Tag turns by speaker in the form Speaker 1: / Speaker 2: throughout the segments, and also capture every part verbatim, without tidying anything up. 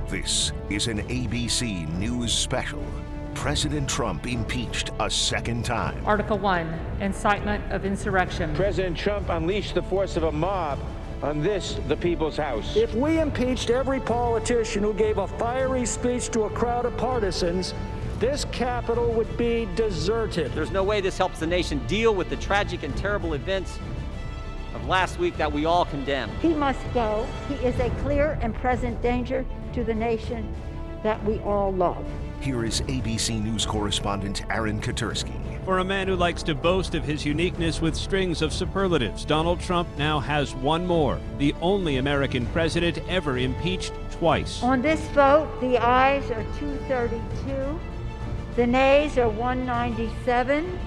Speaker 1: This is an A B C News special. President Trump impeached a second time.
Speaker 2: Article one, incitement of insurrection.
Speaker 3: President Trump unleashed the force of a mob on this, the people's house.
Speaker 4: If we impeached every politician who gave a fiery speech to a crowd of partisans, this Capitol would be deserted.
Speaker 5: There's no way this helps the nation deal with the tragic and terrible events of last week that we all condemn.
Speaker 6: He must go. He is a clear and present danger to the nation that we all love.
Speaker 1: Here is A B C News correspondent Aaron Katersky.
Speaker 7: For a man who likes to boast of his uniqueness with strings of superlatives, Donald Trump now has one more, the only American president ever impeached twice.
Speaker 6: On this vote, the ayes are two thirty-two, the nays are one ninety-seven.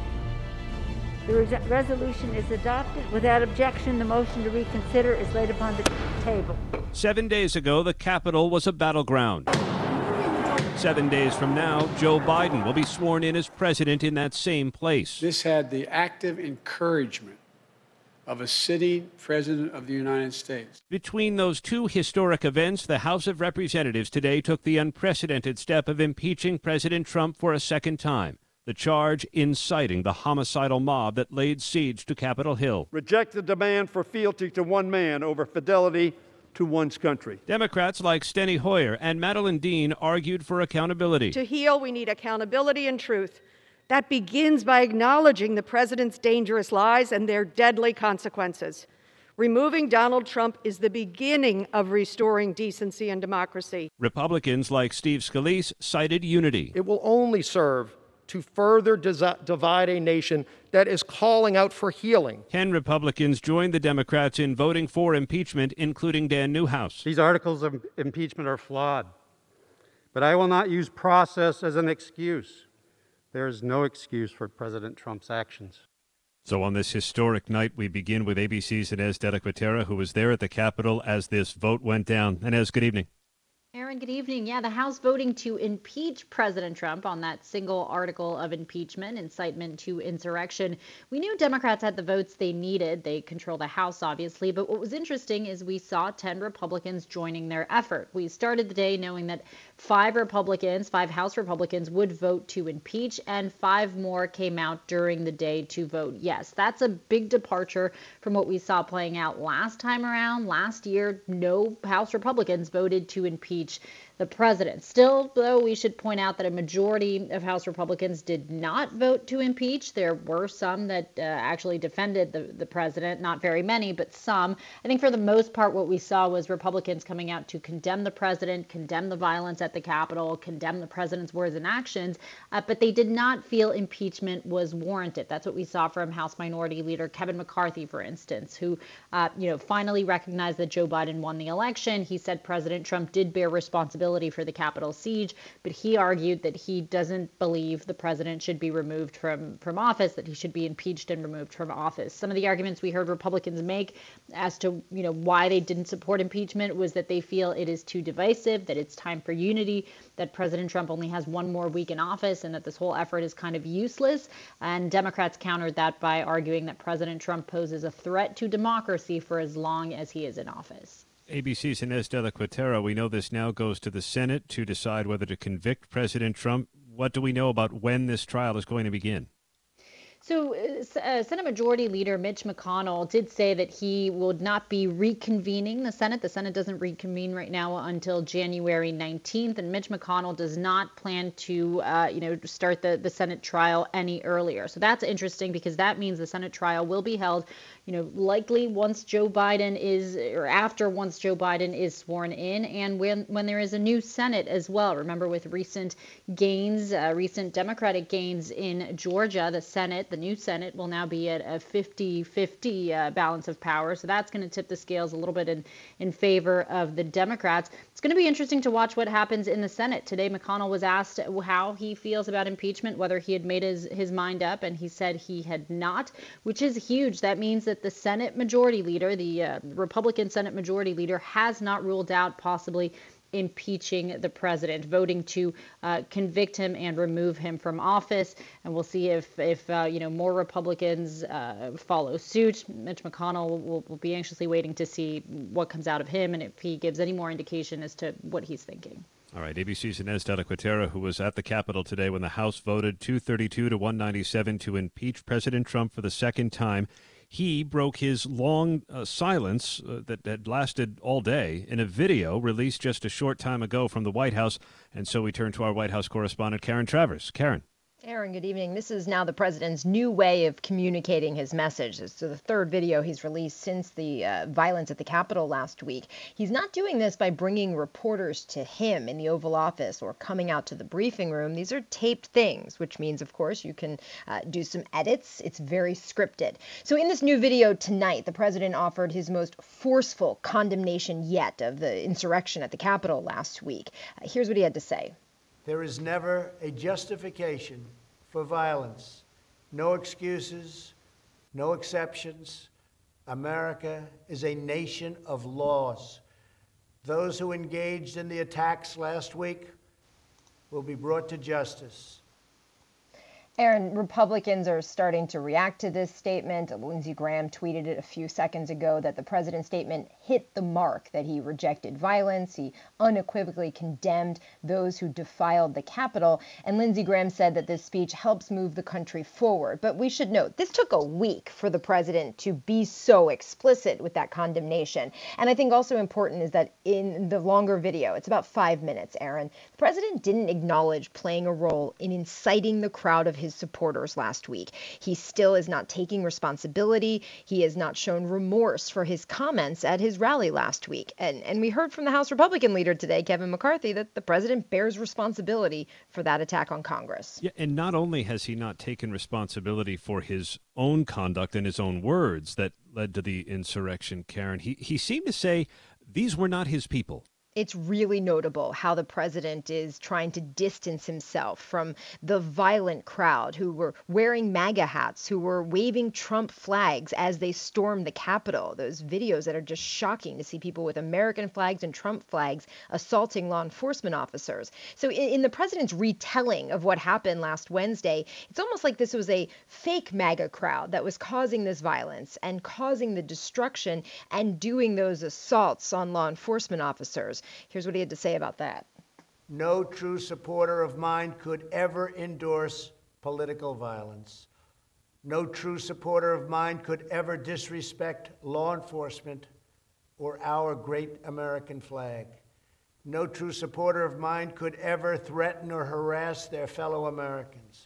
Speaker 6: The res- resolution is adopted. Without objection, the motion to reconsider is laid upon the table.
Speaker 7: Seven days ago, the Capitol was a battleground. Seven days from now, Joe Biden will be sworn in as president in that same place.
Speaker 8: This had the active encouragement of a sitting president of the United States.
Speaker 7: Between those two historic events, the House of Representatives today took the unprecedented step of impeaching President Trump for a second time. The charge inciting the homicidal mob that laid siege to Capitol Hill.
Speaker 9: Reject the demand for fealty to one man over fidelity to one's country.
Speaker 7: Democrats like Steny Hoyer and Madeline Dean argued for accountability.
Speaker 10: To heal, we need accountability and truth. That begins by acknowledging the president's dangerous lies and their deadly consequences. Removing Donald Trump is the beginning of restoring decency and democracy.
Speaker 7: Republicans like Steve Scalise cited unity.
Speaker 11: It will only serve to further desi- divide a nation that is calling out for healing.
Speaker 7: Ten Republicans joined the Democrats in voting for impeachment, including Dan Newhouse.
Speaker 12: These articles of impeachment are flawed, but I will not use process as an excuse. There is no excuse for President Trump's actions.
Speaker 7: So on this historic night, we begin with A B C's Inez de la Cuetara, who was there at the Capitol as this vote went down. Inez, good evening.
Speaker 13: Aaron, good evening. Yeah, the House voting to impeach President Trump on that single article of impeachment, incitement to insurrection. We knew Democrats had the votes they needed. They control the House, obviously. But what was interesting is we saw ten Republicans joining their effort. We started the day knowing that five Republicans, five House Republicans would vote to impeach, and five more came out during the day to vote yes. That's a big departure from what we saw playing out last time around. Last year, no House Republicans voted to impeach the president. Still, though, we should point out that a majority of House Republicans did not vote to impeach. There were some that uh, actually defended the, the president, not very many, but some. I think for the most part, what we saw was Republicans coming out to condemn the president, condemn the violence at the Capitol, condemn the president's words and actions, uh, but they did not feel impeachment was warranted. That's what we saw from House Minority Leader Kevin McCarthy, for instance, who, uh, you know, finally recognized that Joe Biden won the election. He said President Trump did bear responsibility for the Capitol siege, but he argued that he doesn't believe the president should be removed from, from office, that he should be impeached and removed from office. Some of the arguments we heard Republicans make as to, you know, why they didn't support impeachment was that they feel it is too divisive, that it's time for unity, that President Trump only has one more week in office, and that this whole effort is kind of useless. And Democrats countered that by arguing that President Trump poses a threat to democracy for as long as he is in office.
Speaker 7: A B C's Inez de la Cuetara, we know this now goes to the Senate to decide whether to convict President Trump. What do we know about when this trial is going to begin?
Speaker 13: So uh, Senate Majority Leader Mitch McConnell did say that he would not be reconvening the Senate. The Senate doesn't reconvene right now until January nineteenth, and Mitch McConnell does not plan to, uh, you know, start the, the Senate trial any earlier. So that's interesting because that means the Senate trial will be held, you know, likely once Joe Biden is, or after once Joe Biden is sworn in, and when when there is a new Senate as well. Remember, with recent gains, uh, recent Democratic gains in Georgia, the Senate, the new Senate will now be at a fifty-fifty uh, balance of power. So that's going to tip the scales a little bit in, in favor of the Democrats. It's going to be interesting to watch what happens in the Senate. Today, McConnell was asked how he feels about impeachment, whether he had made his, his mind up, and he said he had not, which is huge. That means that the Senate Majority Leader, the uh, Republican Senate Majority Leader, has not ruled out possibly impeaching the president, voting to uh, convict him and remove him from office. And we'll see if, if uh, you know, more Republicans uh, follow suit. Mitch McConnell will, will be anxiously waiting to see what comes out of him and if he gives any more indication as to what he's thinking.
Speaker 7: All right, A B C's Inez de la Cuetara, who was at the Capitol today when the House voted two thirty-two to one ninety-seven to impeach President Trump for the second time. He broke his long uh, silence uh, that had lasted all day in a video released just a short time ago from the White House. And so we turn to our White House correspondent, Karen Travers. Karen.
Speaker 14: Aaron, good evening. This is now the president's new way of communicating his message. It's the third video he's released since the uh, violence at the Capitol last week. He's not doing this by bringing reporters to him in the Oval Office or coming out to the briefing room. These are taped things, which means, of course, you can uh, do some edits. It's very scripted. So in this new video tonight, the president offered his most forceful condemnation yet of the insurrection at the Capitol last week. Uh, here's what he had to say.
Speaker 15: There is never a justification for violence. No excuses, no exceptions. America is a nation of laws. Those who engaged in the attacks last week will be brought to justice.
Speaker 14: Aaron, Republicans are starting to react to this statement. Lindsey Graham tweeted it a few seconds ago that the president's statement hit the mark, that he rejected violence. He unequivocally condemned those who defiled the Capitol. And Lindsey Graham said that this speech helps move the country forward. But we should note, this took a week for the president to be so explicit with that condemnation. And I think also important is that in the longer video, it's about five minutes, Aaron, the president didn't acknowledge playing a role in inciting the crowd of his supporters last week. He still is not taking responsibility. He has not shown remorse for his comments at his rally last week. And, and we heard from the House Republican leader today, Kevin McCarthy, that the president bears responsibility for that attack on Congress.
Speaker 7: Yeah, and not only has he not taken responsibility for his own conduct and his own words that led to the insurrection, Karen, he, he seemed to say these were not his people.
Speaker 14: It's really notable how the president is trying to distance himself from the violent crowd who were wearing MAGA hats, who were waving Trump flags as they stormed the Capitol. Those videos that are just shocking to see people with American flags and Trump flags assaulting law enforcement officers. So in, in the president's retelling of what happened last Wednesday, it's almost like this was a fake MAGA crowd that was causing this violence and causing the destruction and doing those assaults on law enforcement officers. Here's what he had to say about that.
Speaker 15: No true supporter of mine could ever endorse political violence. No true supporter of mine could ever disrespect law enforcement or our great American flag. No true supporter of mine could ever threaten or harass their fellow Americans.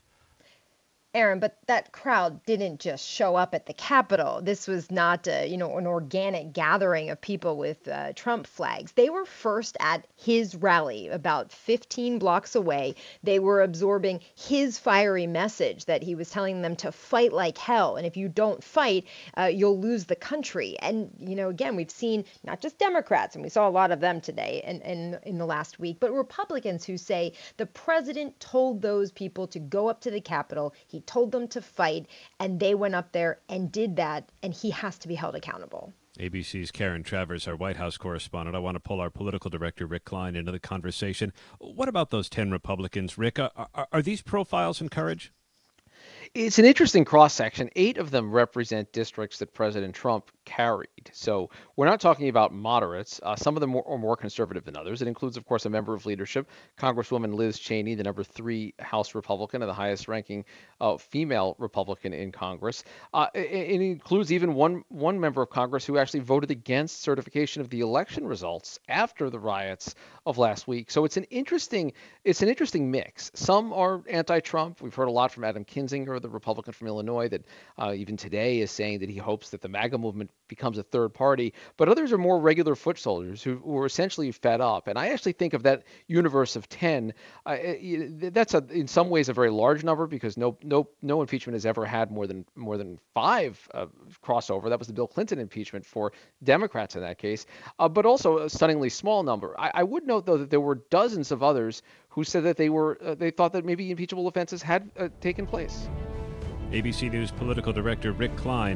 Speaker 14: Aaron, but that crowd didn't just show up at the Capitol. This was not, a, you know, an organic gathering of people with uh, Trump flags. They were first at his rally about fifteen blocks away. They were absorbing his fiery message that he was telling them to fight like hell. And if you don't fight, uh, you'll lose the country. And, you know, again, we've seen not just Democrats, and we saw a lot of them today and, and in the last week, but Republicans who say the president told those people to go up to the Capitol. He told them to fight, and they went up there and did that, and he has to be held accountable.
Speaker 7: A B C's Karen Travers, our White House correspondent. I want to pull our political director, Rick Klein, into the conversation. What about those ten Republicans, Rick? Are, are, are these profiles in courage?
Speaker 16: It's an interesting cross-section. Eight of them represent districts that President Trump carried. So we're not talking about moderates. Uh, some of them are more conservative than others. It includes, of course, a member of leadership, Congresswoman Liz Cheney, the number three House Republican and the highest-ranking uh, female Republican in Congress. Uh, it, it includes even one one member of Congress who actually voted against certification of the election results after the riots of last week. So it's an interesting it's an interesting mix. Some are anti-Trump. We've heard a lot from Adam Kinzinger, the Republican from Illinois, that uh, even today is saying that he hopes that the MAGA movement becomes a third party. But others are more regular foot soldiers who, who are essentially fed up. And I actually think of that universe of ten, uh, that's a, in some ways a very large number because no no no impeachment has ever had more than more than five uh, crossover. That was the Bill Clinton impeachment for Democrats in that case, uh, but also a stunningly small number. I, I would note, though, that there were dozens of others who said that they were uh, they thought that maybe impeachable offenses had uh, taken place.
Speaker 7: A B C News political director Rick Klein.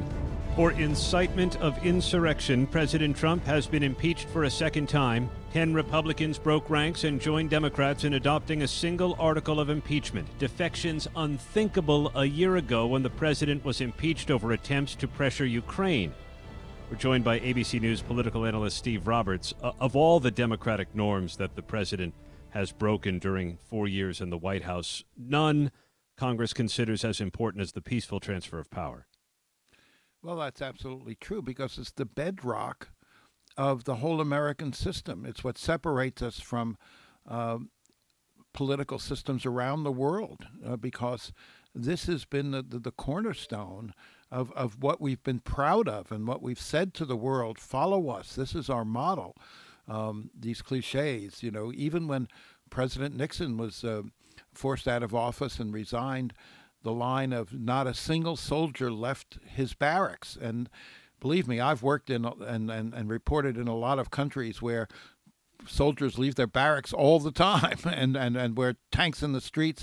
Speaker 7: For incitement of insurrection, President Trump has been impeached for a second time. Ten Republicans broke ranks and joined Democrats in adopting a single article of impeachment. Defections unthinkable a year ago when the president was impeached over attempts to pressure Ukraine. We're joined by A B C News political analyst Steve Roberts. Uh, of all the Democratic norms that the president has broken during four years in the White House, none Congress considers as important as the peaceful transfer of power.
Speaker 17: Well, that's absolutely true, because it's the bedrock of the whole American system. It's what separates us from uh, political systems around the world, uh, because this has been the, the, the cornerstone of, of what we've been proud of and what we've said to the world. Follow us. This is our model. Um, these cliches, you know, even when President Nixon was uh, forced out of office and resigned, the line of not a single soldier left his barracks. And believe me, I've worked in and, and, and reported in a lot of countries where soldiers leave their barracks all the time, and, and, and where tanks in the streets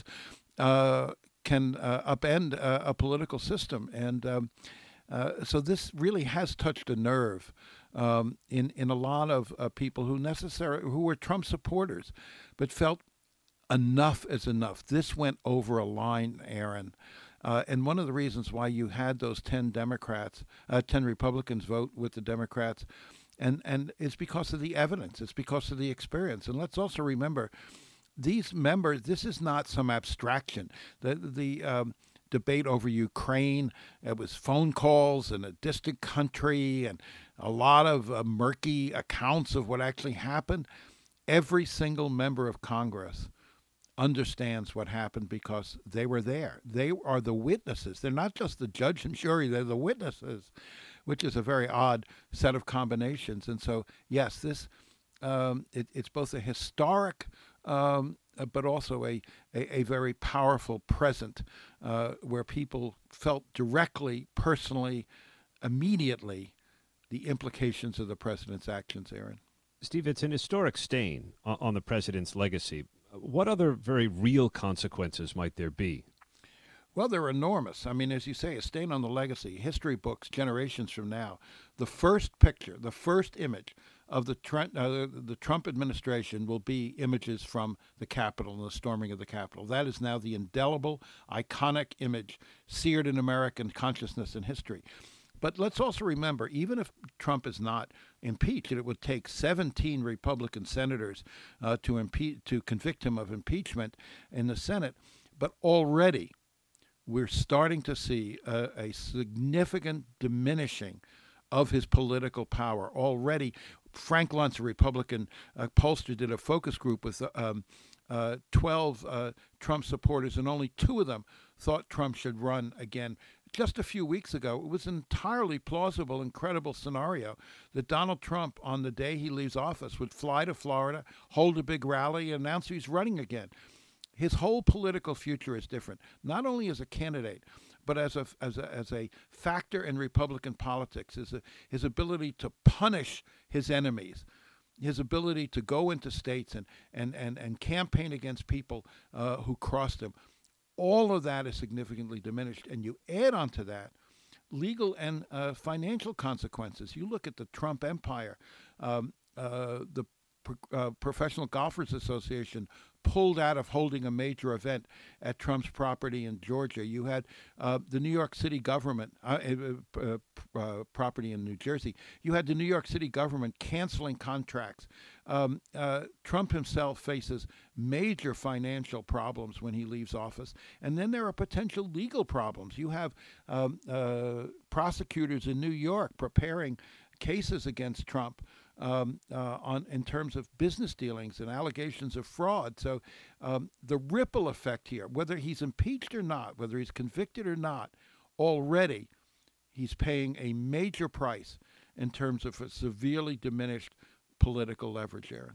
Speaker 17: uh, can uh, upend uh, a political system. And um, uh, so this really has touched a nerve um, in, in a lot of uh, people who necessarily, who were Trump supporters, but felt enough is enough. This went over a line, Aaron. Uh, and one of the reasons why you had those ten Democrats, uh, ten Republicans vote with the Democrats, and, and it's because of the evidence. It's because of the experience. And let's also remember, these members, this is not some abstraction. The, the um, debate over Ukraine, it was phone calls in a distant country and a lot of uh, murky accounts of what actually happened. Every single member of Congress understands what happened because they were there. They are the witnesses. They're not just the judge and jury, they're the witnesses, which is a very odd set of combinations. And so, yes, this um, it, it's both a historic um, but also a, a, a very powerful present uh, where people felt directly, personally, immediately the implications of the president's actions, Aaron.
Speaker 7: Steve, it's an historic stain on, on the president's legacy. What other very real consequences might there be?
Speaker 17: Well, they're enormous. I mean, as you say, a stain on the legacy. History books, generations from now, the first picture, the first image of the, uh, the Trump administration will be images from the Capitol and the storming of the Capitol. That is now the indelible, iconic image seared in American consciousness and history. But let's also remember, even if Trump is not impeached, it would take seventeen Republican senators uh, to impe- to convict him of impeachment in the Senate. But already we're starting to see a, a significant diminishing of his political power. Already, Frank Luntz, a Republican uh, pollster, did a focus group with um, uh, twelve uh, Trump supporters, and only two of them thought Trump should run again. Just a few weeks ago, it was an entirely plausible and credible scenario that Donald Trump, on the day he leaves office, would fly to Florida, hold a big rally, and announce he's running again. His whole political future is different, not only as a candidate, but as a as a, as a factor in Republican politics. His, his ability to punish his enemies, his ability to go into states and and and, and campaign against people uh, who crossed him. All of that is significantly diminished, and you add on to that legal and uh, financial consequences. You look at the Trump empire. Um, uh, the uh, Professional Golfers Association pulled out of holding a major event at Trump's property in Georgia. You had uh, the New York City government, uh, uh, uh, property in New Jersey. You had the New York City government canceling contracts. Um, uh, Trump himself faces major financial problems when he leaves office. And then there are potential legal problems. You have um, uh, prosecutors in New York preparing cases against Trump um, uh, on in terms of business dealings and allegations of fraud. So um, the ripple effect here, whether he's impeached or not, whether he's convicted or not, already he's paying a major price in terms of a severely diminished political leverage, Aaron.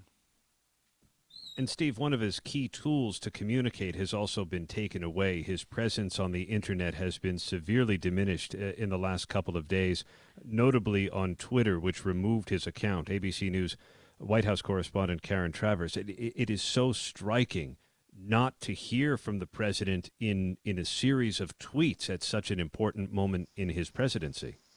Speaker 7: And Steve, one of his key tools to communicate has also been taken away. His presence on the internet has been severely diminished in the last couple of days, notably on Twitter, which removed his account. A B C News White House correspondent Karen Travers. It, it is so striking not to hear from the president in, in a series of tweets at such an important moment in his presidency.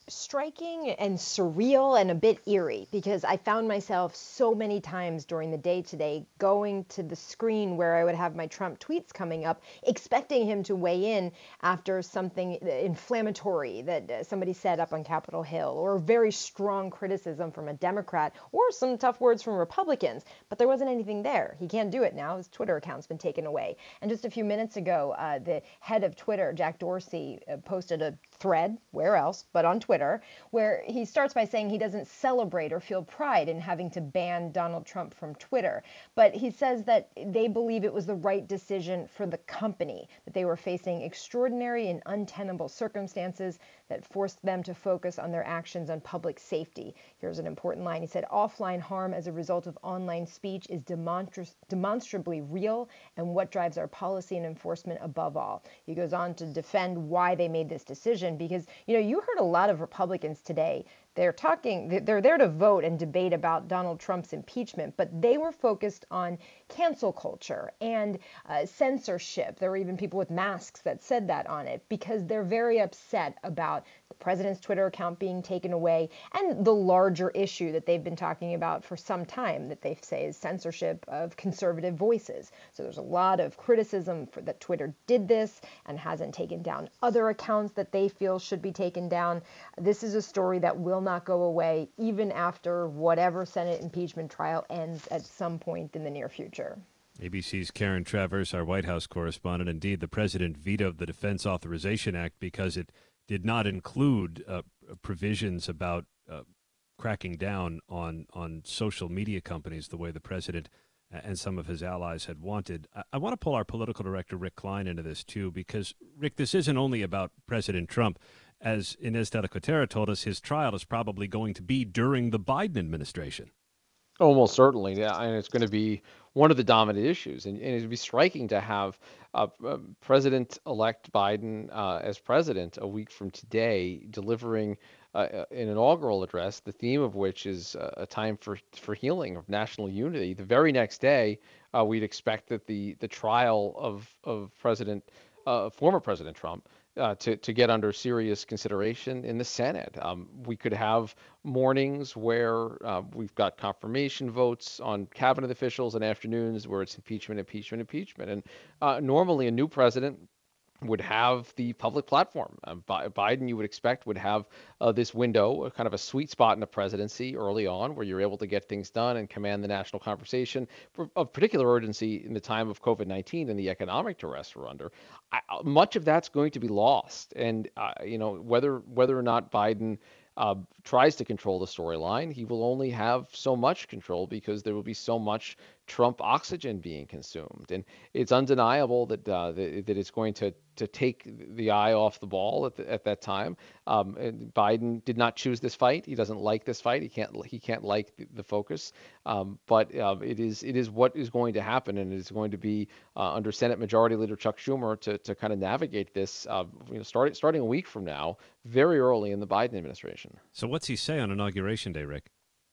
Speaker 14: striking and surreal and a bit eerie, because I found myself so many times during the day today going to the screen where I would have my Trump tweets coming up, expecting him to weigh in after something inflammatory that somebody said up on Capitol Hill, or very strong criticism from a Democrat, or some tough words from Republicans. But there wasn't anything there. He can't do it now. His Twitter account's been taken away. And just a few minutes ago, uh, the head of Twitter, Jack Dorsey, uh, posted a thread, where else, but on Twitter, where he starts by saying he doesn't celebrate or feel pride in having to ban Donald Trump from Twitter. But he says that they believe it was the right decision for the company, that they were facing extraordinary and untenable circumstances that forced them to focus on their actions on public safety. Here's an important line. He said, offline harm as a result of online speech is demonstra- demonstrably real and what drives our policy and enforcement above all. He goes on to defend why they made this decision, because, you know, you heard a lot of Republicans today. They're talking, they're there to vote and debate about Donald Trump's impeachment, but they were focused on cancel culture and uh, censorship. There were even people with masks that said that on it, because they're very upset about the president's Twitter account being taken away and the larger issue that they've been talking about for some time that they say is censorship of conservative voices. So there's a lot of criticism for that Twitter did this and hasn't taken down other accounts that they feel should be taken down. This is a story that will not go away even after whatever Senate impeachment trial ends at some point in the near future.
Speaker 7: A B C's Karen Travers, our White House correspondent. Indeed, the president vetoed the Defense Authorization Act because it did not include uh, provisions about uh, cracking down on, on social media companies the way the president and some of his allies had wanted. I, I want to pull our political director, Rick Klein, into this, too, because, Rick, this isn't only about President Trump. As Inez de la Cuetara told us, his trial is probably going to be during the Biden administration.
Speaker 16: Almost certainly, yeah, and it's going to be one of the dominant issues. And, and it would be striking to have uh, uh, President-elect Biden uh, as president a week from today delivering uh, an inaugural address, the theme of which is uh, a time for, for healing, of national unity. The very next day, uh, we'd expect that the, the trial of, of President, uh, former President Trump Uh, to, to get under serious consideration in the Senate. Um, we could have mornings where uh, we've got confirmation votes on cabinet officials and afternoons where it's impeachment, impeachment, impeachment. And uh, normally a new president would have the public platform. Um, Bi- Biden, you would expect, would have uh, this window, a kind of a sweet spot in the presidency early on where you're able to get things done and command the national conversation of particular urgency in the time of COVID nineteen and the economic duress we're under. I, much of that's going to be lost. And, uh, you know, whether whether or not Biden Uh, tries to control the storyline, he will only have so much control because there will be so much Trump oxygen being consumed. And it's undeniable that uh, that, that it's going to to take the eye off the ball at, the, at that time. Um, and Biden did not choose this fight. He doesn't like this fight. He can't he can't like the, the focus. Um, but uh, it is it is what is going to happen, and it is going to be uh, under Senate Majority Leader Chuck Schumer to to kind of navigate this. Uh, you know, starting starting a week from now, very early in the Biden administration.
Speaker 7: So what's he say on Inauguration Day, Rick?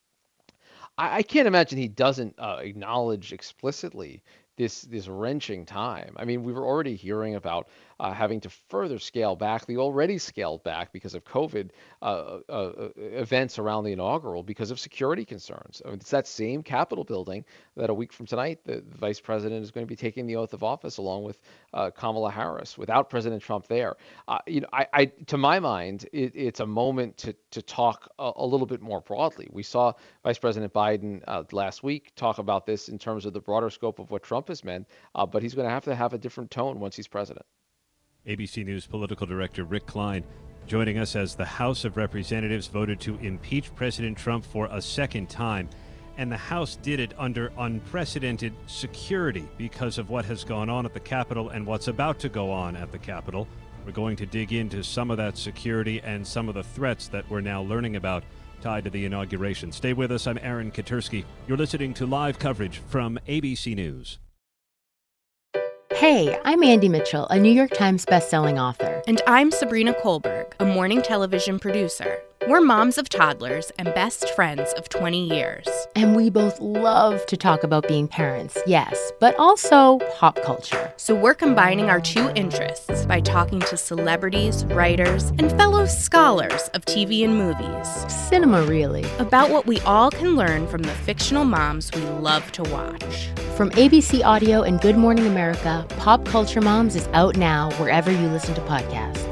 Speaker 16: I, I can't imagine he doesn't uh, acknowledge explicitly this this wrenching time. I mean, we were already hearing about uh, having to further scale back the already scaled back because of COVID uh, uh, events around the inaugural because of security concerns. I mean, it's that same Capitol building that a week from tonight, the, the vice president is going to be taking the oath of office along with uh, Kamala Harris, without President Trump there. Uh, you know, I, I, to my mind, it, it's a moment to to talk a, a little bit more broadly. We saw Vice President Biden uh, last week talk about this in terms of the broader scope of what Trump has meant, uh, but he's going to have to have a different tone once he's president.
Speaker 7: A B C News political director Rick Klein joining us as the House of Representatives voted to impeach President Trump for a second time. And the House did it under unprecedented security because of what has gone on at the Capitol and what's about to go on at the Capitol. We're going to dig into some of that security and some of the threats that we're now learning about tied to the inauguration. Stay with us. I'm Aaron Katersky. You're listening to live coverage from A B C News.
Speaker 18: Hey, I'm Andy Mitchell, a New York Times bestselling author.
Speaker 19: And I'm Sabrina Kohlberg, a morning television producer.
Speaker 18: We're moms of toddlers and best friends of twenty years.
Speaker 19: And we both love to talk about being parents, yes, but also pop culture.
Speaker 18: So we're combining our two interests by talking to celebrities, writers, and fellow scholars of T V and movies.
Speaker 19: Cinema, really.
Speaker 18: About what we all can learn from the fictional moms we love to watch.
Speaker 19: From A B C Audio and Good Morning America, Pop Culture Moms is out now wherever you listen to podcasts.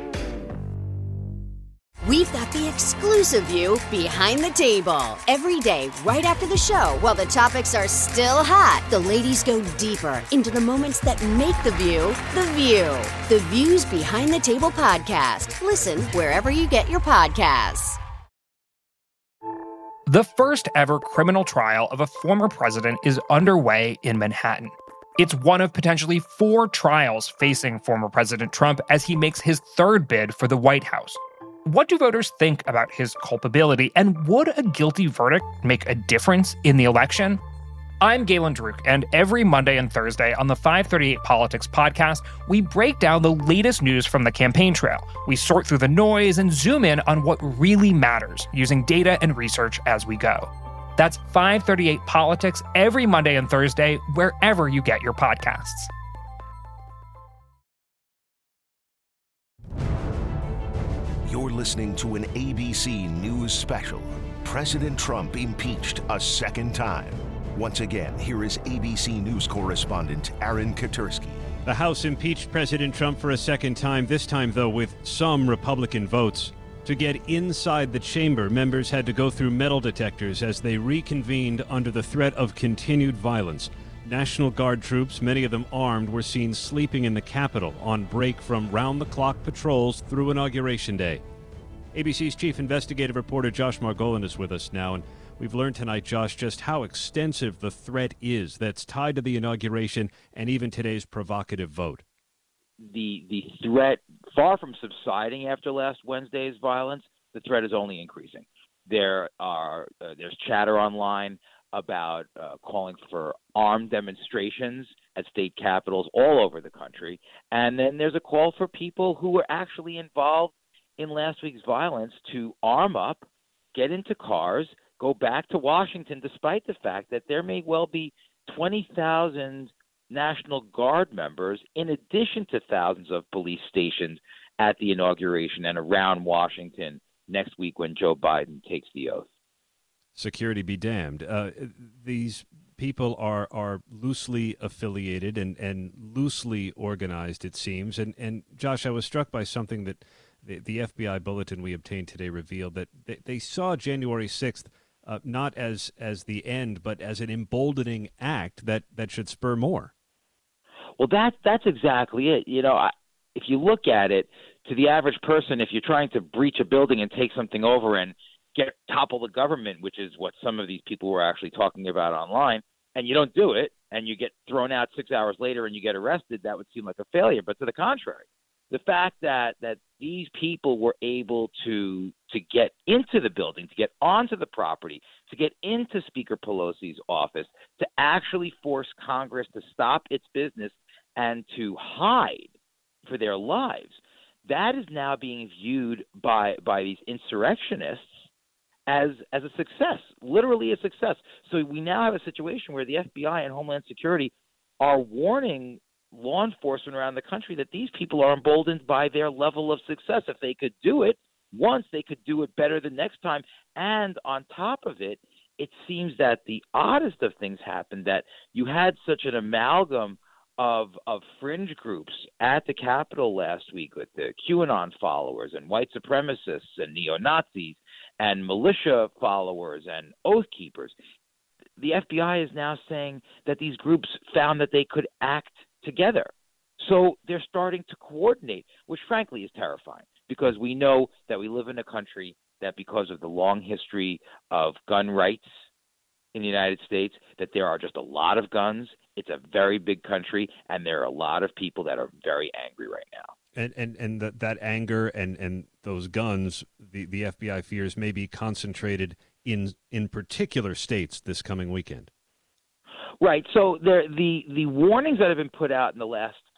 Speaker 20: We've got the exclusive view behind the table. Every day, right after the show, while the topics are still hot, the ladies go deeper into the moments that make the view the view. The Views Behind the Table podcast. Listen wherever you get your podcasts.
Speaker 21: The first ever criminal trial of a former president is underway in Manhattan. It's one of potentially four trials facing former President Trump as he makes his third bid for the White House. What do voters think about his culpability, and would a guilty verdict make a difference in the election? I'm Galen Druk, and every Monday and Thursday on the five thirty-eight Politics podcast, we break down the latest news from the campaign trail. We sort through the noise and zoom in on what really matters, using data and research as we go. That's five thirty-eight Politics every Monday and Thursday, wherever you get your podcasts.
Speaker 1: You're listening to an A B C News special. President Trump impeached a second time. Once again, here is A B C News correspondent Aaron Katersky.
Speaker 7: The House impeached President Trump for a second time, this time, though, with some Republican votes. To get inside the chamber, members had to go through metal detectors as they reconvened under the threat of continued violence. National Guard troops, many of them armed, were seen sleeping in the Capitol on break from round-the-clock patrols through Inauguration Day. A B C's chief investigative reporter Josh Margolin is with us now, and we've learned tonight, Josh, just how extensive the threat is that's tied to the inauguration and even today's provocative vote.
Speaker 22: The the threat, far from subsiding after last Wednesday's violence, the threat is only increasing. There are uh, there's chatter online about uh, calling for armed demonstrations at state capitals all over the country. And then there's a call for people who were actually involved in last week's violence to arm up, get into cars, go back to Washington, despite the fact that there may well be twenty thousand National Guard members, in addition to thousands of police stationed at the inauguration and around Washington next week when Joe Biden takes the oath.
Speaker 7: Security be damned. Uh, these people are are loosely affiliated and, and loosely organized, it seems. And, and Josh, I was struck by something that the, the F B I bulletin we obtained today revealed, that they, they saw January sixth uh, not as as the end, but as an emboldening act that, that should spur more.
Speaker 22: Well, that, that's exactly it. You know, I, if you look at it, to the average person, if you're trying to breach a building and take something over and get topple the government, which is what some of these people were actually talking about online, and you don't do it, and you get thrown out six hours later and you get arrested, that would seem like a failure. But to the contrary, the fact that that these people were able to to get into the building, to get onto the property, to get into Speaker Pelosi's office, to actually force Congress to stop its business and to hide for their lives, that is now being viewed by by these insurrectionists as as a success, literally a success. So we now have a situation where the F B I and Homeland Security are warning law enforcement around the country that these people are emboldened by their level of success. If they could do it once, they could do it better the next time. And on top of it, it seems that the oddest of things happened, that you had such an amalgam of of fringe groups at the Capitol last week with the QAnon followers and white supremacists and neo-Nazis and militia followers and oath keepers. The F B I is now saying that these groups found that they could act together. So they're starting to coordinate, which frankly is terrifying, because we know that we live in a country that, because of the long history of gun rights in the United States, that there are just a lot of guns. It's a very big country, and there are a lot of people that are very angry right now.
Speaker 7: And and and that that anger and, and those guns, the, the F B I fears, may be concentrated in in particular states this coming weekend.
Speaker 22: Right. So there, the the warnings that have been put out in the last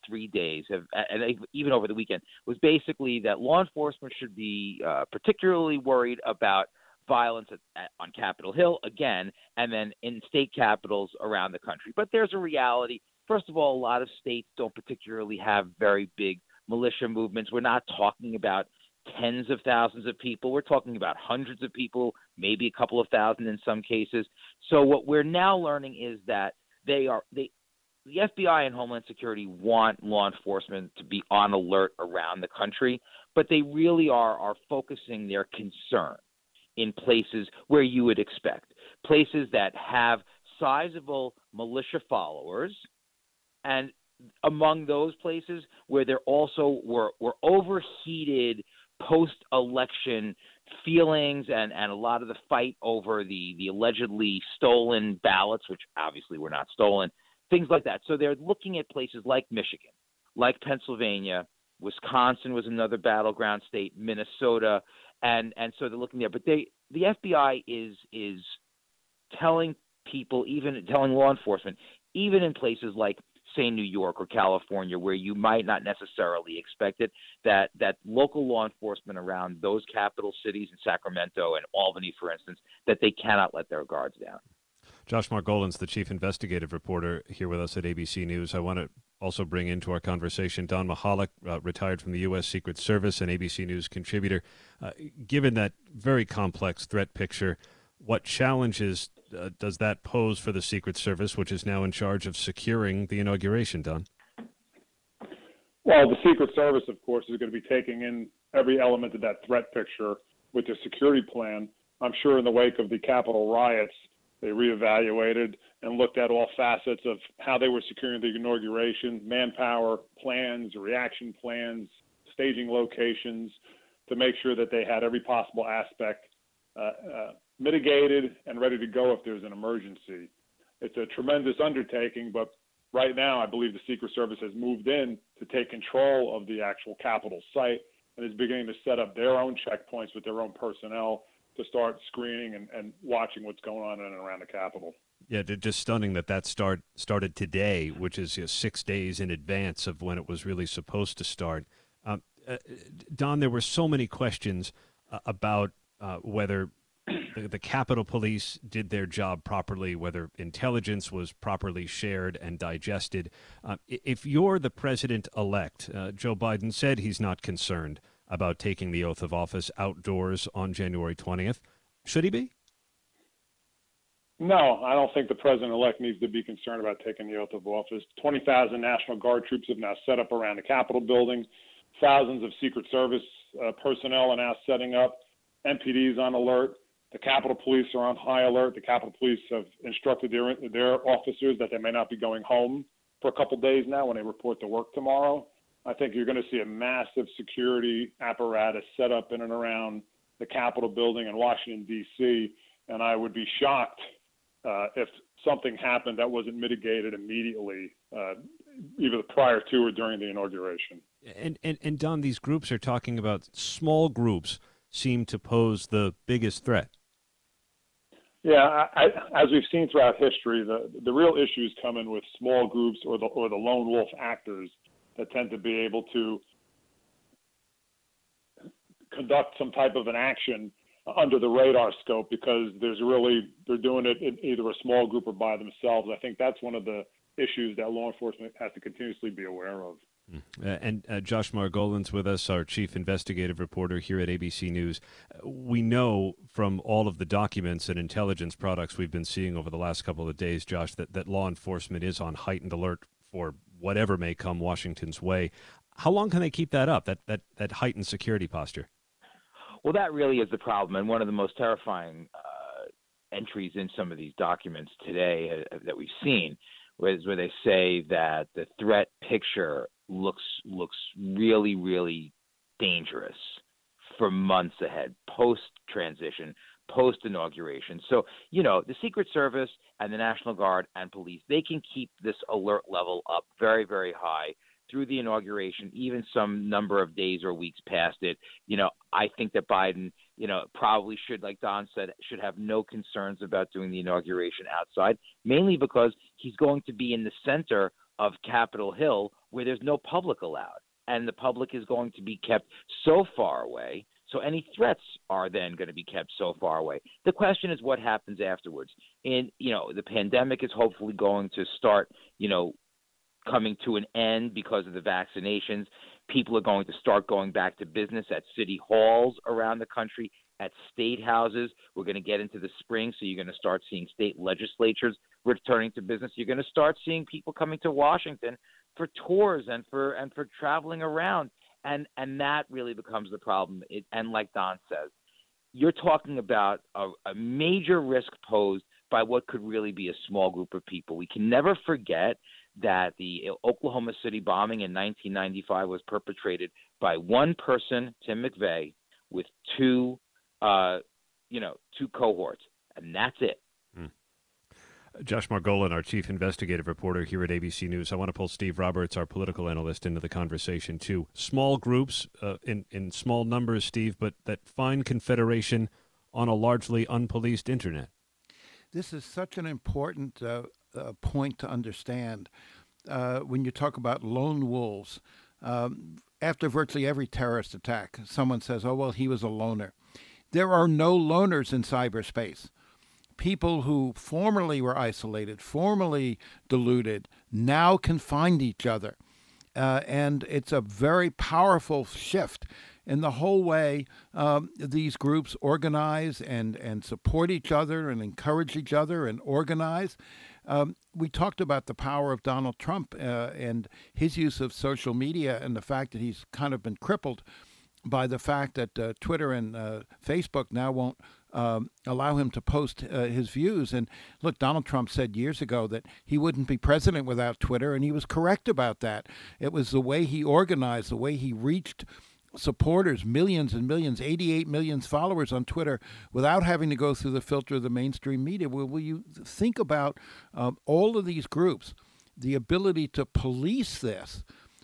Speaker 22: three days, have, and even over the weekend, was basically that law enforcement should be uh, particularly worried about violence at, at, on Capitol Hill, again, and then in state capitals around the country. But there's a reality. First of all, a lot of states don't particularly have very big militia movements. We're not talking about tens of thousands of people. We're talking about hundreds of people, maybe a couple of thousand in some cases. So what we're now learning is that they are they the F B I and Homeland Security want law enforcement to be on alert around the country, but they really are are focusing their concern in places where you would expect, places that have sizable militia followers, and among those places where there also were, were overheated post-election feelings and, and a lot of the fight over the, the allegedly stolen ballots, which obviously were not stolen, things like that. So they're looking at places like Michigan, like Pennsylvania, Wisconsin was another battleground state, Minnesota, and, and so they're looking there. But they the F B I is is telling people, even telling law enforcement, even in places like, say, New York or California, where you might not necessarily expect it, that, that local law enforcement around those capital cities in Sacramento and Albany, for instance, that they cannot let their guards down.
Speaker 7: Josh Margolins, the chief investigative reporter here with us at A B C News. I want to also bring into our conversation Don Mihalek, uh, retired from the U S Secret Service and A B C News contributor. Uh, given that very complex threat picture, what challenges uh, does that pose for the Secret Service, which is now in charge of securing the inauguration, Don?
Speaker 2: Well, the Secret Service, of course, is going to be taking in every element of that threat picture with their security plan. I'm sure in the wake of the Capitol riots, they reevaluated and looked at all facets of how they were securing the inauguration, manpower plans, reaction plans, staging locations, to make sure that they had every possible aspect uh, uh, mitigated and ready to go if there's an emergency. It's a tremendous undertaking, but right now I believe the Secret Service has moved in to take control of the actual Capitol site and is beginning to set up their own checkpoints with their own personnel to start screening and, and watching what's going on in and around the Capitol.
Speaker 7: Yeah, just stunning that that start started today, which is you know, six days in advance of when it was really supposed to start. Um, uh, Don, there were so many questions uh, about uh, whether the, the Capitol Police did their job properly, whether intelligence was properly shared and digested. Uh, if you're the president-elect, uh, Joe Biden said he's not concerned about taking the oath of office outdoors on January twentieth. Should he be?
Speaker 2: No, I don't think the president-elect needs to be concerned about taking the oath of office. twenty thousand National Guard troops have now set up around the Capitol building. Thousands of Secret Service uh, personnel are now setting up. M P Ds on alert. The Capitol Police are on high alert. The Capitol Police have instructed their, their officers that they may not be going home for a couple days now when they report to work tomorrow. I think you're going to see a massive security apparatus set up in and around the Capitol building in Washington, D C, and I would be shocked uh, if something happened that wasn't mitigated immediately, uh, either prior to or during the inauguration.
Speaker 7: And, and, and Don, these groups are talking about small groups seem to pose the biggest threat.
Speaker 2: Yeah, I, I, as we've seen throughout history, the, the real issues come in with small groups or the, or the lone wolf actors that tend to be able to conduct some type of an action under the radar scope because there's really, they're doing it in either a small group or by themselves. I think that's one of the issues that law enforcement has to continuously be aware of.
Speaker 7: Uh, and uh, Josh Margolins with us, our chief investigative reporter here at A B C News. Uh, we know from all of the documents and intelligence products we've been seeing over the last couple of days, Josh, that, that law enforcement is on heightened alert for whatever may come Washington's way. How long can they keep that up, that, that, that heightened security posture?
Speaker 22: Well, that really is the problem, and one of the most terrifying uh, entries in some of these documents today uh, that we've seen was where they say that the threat picture looks looks really, really dangerous for months ahead, post-transition, post-inauguration. So, you know, the Secret Service and the National Guard and police, they can keep this alert level up very, very high through the inauguration, even some number of days or weeks past it. You know, I think that Biden, you know, probably should, like Don said, should have no concerns about doing the inauguration outside, mainly because he's going to be in the center of Capitol Hill where there's no public allowed, and the public is going to be kept so far away. So any threats are then going to be kept so far away. The question is what happens afterwards. And, you know, the pandemic is hopefully going to start, you know, coming to an end because of the vaccinations. People are going to start going back to business at city halls around the country, at state houses. We're going to get into the spring, so you're going to start seeing state legislatures returning to business. You're going to start seeing people coming to Washington for tours and for and for traveling around. And and that really becomes the problem. It, and like Don says, you're talking about a, a major risk posed by what could really be a small group of people. We can never forget that the Oklahoma City bombing in nineteen ninety-five was perpetrated by one person, Tim McVeigh, with two, uh, you know, two cohorts, and that's it.
Speaker 7: Josh Margolin, our chief investigative reporter here at A B C News. I want to pull Steve Roberts, our political analyst, into the conversation, too. Small groups uh, in, in small numbers, Steve, but that find confederation on a largely unpoliced internet.
Speaker 17: This is such an important uh, uh, point to understand uh, when you talk about lone wolves. Um, after virtually every terrorist attack, someone says, oh, well, he was a loner. There are no loners in cyberspace. People who formerly were isolated, formerly deluded, now can find each other. Uh, and it's a very powerful shift in the whole way um, these groups organize and, and support each other and encourage each other and organize. Um, we talked about the power of Donald Trump uh, and his use of social media and the fact that he's kind of been crippled by the fact that uh, Twitter and uh, Facebook now won't um, allow him to post uh, his views. And look, Donald Trump said years ago that he wouldn't be president without Twitter, and he was correct about that. It was the way he organized, the way he reached supporters, millions and millions, eighty-eight million followers on Twitter without having to go through the filter of the mainstream media. Will, will you think about um, all of these groups, the ability to police this,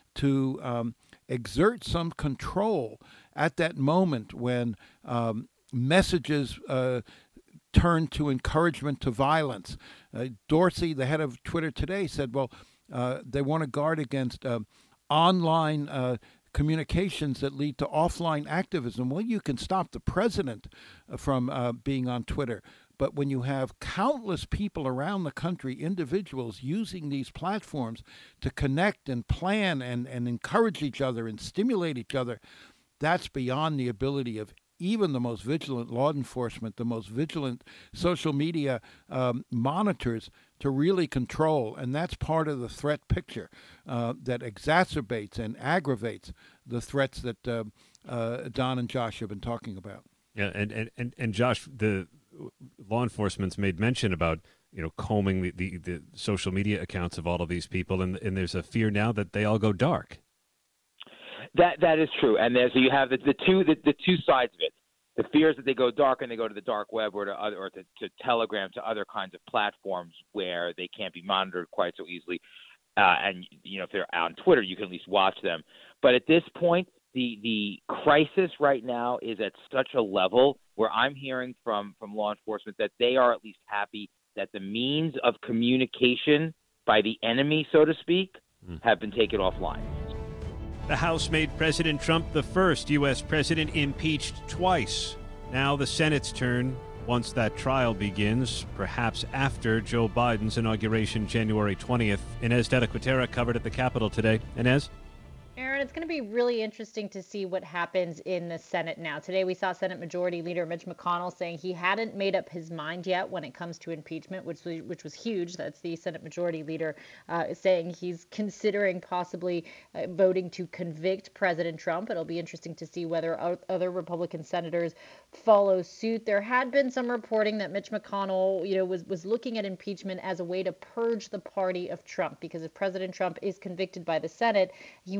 Speaker 17: to um, exert some control at that moment when um, messages uh, turn to encouragement to violence. Uh, Dorsey, the head of Twitter today, said, well, uh, they want to guard against uh, online uh, communications that lead to offline activism. Well, you can stop the president from uh, being on Twitter. But when you have countless people around the country, individuals using these platforms to connect and plan and, and encourage each other and stimulate each other, that's beyond the ability of even the most vigilant law enforcement, the most vigilant social media um, monitors to really control. And that's part of the threat picture uh, that exacerbates and aggravates the threats that uh, uh, Don and Josh have been talking about.
Speaker 7: Yeah, and, and, and, and Josh, the law enforcement's made mention about, you know, combing the, the, the social media accounts of all of these people, and, and there's a fear now that they all go dark.
Speaker 22: That that is true, and there's you have the, the two the, the two sides of it. The fear is that they go dark and they go to the dark web or to other or to, to Telegram, to other kinds of platforms where they can't be monitored quite so easily. Uh, and you know, if they're on Twitter, you can at least watch them. But at this point, the the crisis right now is at such a level where I'm hearing from from law enforcement that they are at least happy that the means of communication by the enemy, so to speak, mm. have been taken offline.
Speaker 7: The House made President Trump the first U S president impeached twice. Now the Senate's turn once that trial begins, perhaps after Joe Biden's inauguration January twentieth. Inez de la Cuetara covered at the Capitol today. Inez?
Speaker 13: Aaron, it's going to be really interesting to see what happens in the Senate now. Today, we saw Senate Majority Leader Mitch McConnell saying he hadn't made up his mind yet when it comes to impeachment, which was, which was huge. That's the Senate Majority Leader uh, saying he's considering possibly uh, voting to convict President Trump. It'll be interesting to see whether other Republican senators follow suit. There had been some reporting that Mitch McConnell, you know, was, was looking at impeachment as a way to purge the party of Trump, because if President Trump is convicted by the Senate, he would not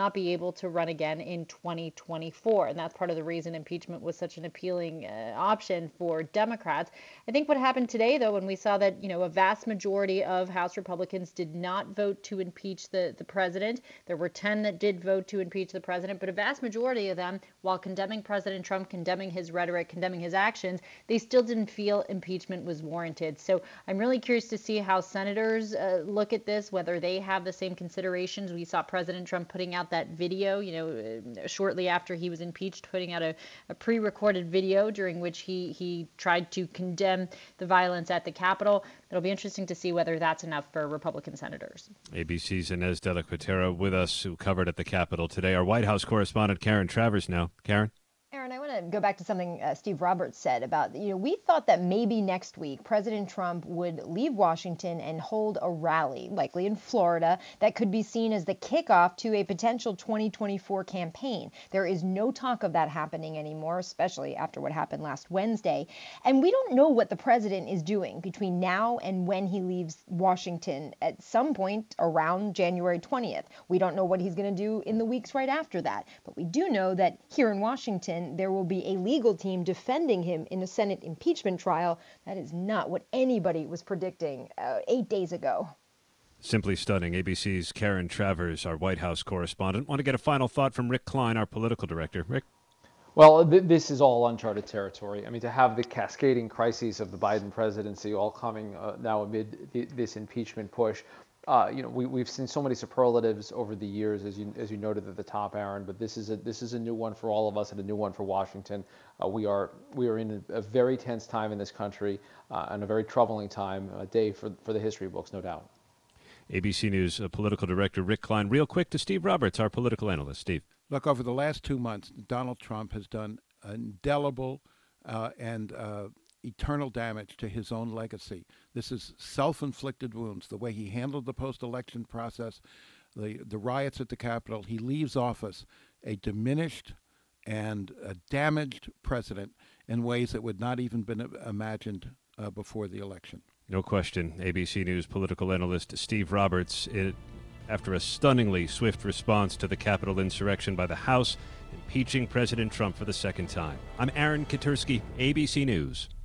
Speaker 13: not be able to run again in twenty twenty-four. And that's part of the reason impeachment was such an appealing uh, option for Democrats. I think what happened today, though, when we saw that, you know, a vast majority of House Republicans did not vote to impeach the, the president. There were ten that did vote to impeach the president, but a vast majority of them, while condemning President Trump, condemning his rhetoric, condemning his actions, they still didn't feel impeachment was warranted. So I'm really curious to see how senators uh, look at this, whether they have the same considerations. We saw President Trump putting out that video, you know, uh, shortly after he was impeached, putting out a, a pre-recorded video during which he, he tried to condemn the violence at the Capitol. It'll be interesting to see whether that's enough for Republican senators.
Speaker 7: A B C's Inez de la Cuetara with us, who covered at the Capitol today. Our White House correspondent, Karen Travers, now. Karen?
Speaker 14: Aaron, I want to go back to something uh, Steve Roberts said about, you know, we thought that maybe next week President Trump would leave Washington and hold a rally, likely in Florida, that could be seen as the kickoff to a potential twenty twenty-four campaign. There is no talk of that happening anymore, especially after what happened last Wednesday. And we don't know what the president is doing between now and when he leaves Washington at some point around January twentieth. We don't know what he's going to do in the weeks right after that. But we do know that here in Washington, there will be a legal team defending him in a Senate impeachment trial. That is not what anybody was predicting uh, eight days ago.
Speaker 7: Simply stunning. A B C's Karen Travers, our White House correspondent. Want to get a final thought from Rick Klein, our political director. Rick?
Speaker 3: Well, th- this is all uncharted territory. I mean, to have the cascading crises of the Biden presidency all coming uh, now amid th- this impeachment push. Uh, you know, we, we've seen so many superlatives over the years, as you as you noted at the top, Aaron. But this is a this is a new one for all of us and a new one for Washington. Uh, we are we are in a, a very tense time in this country uh, and a very troubling time, a day for for the history books, no doubt.
Speaker 7: A B C News uh, political director Rick Klein. Real quick to Steve Roberts, our political analyst. Steve.
Speaker 17: Look, over the last two months, Donald Trump has done indelible uh, and uh, eternal damage to his own legacy. This is self-inflicted wounds. The way he handled the post-election process, the the riots at the Capitol, he leaves office a diminished and a damaged president in ways that would not even been imagined uh, before the election.
Speaker 7: No question. A B C News political analyst Steve Roberts, it, after a stunningly swift response to the Capitol insurrection by the House, impeaching President Trump for the second time. I'm Aaron Katersky, A B C News.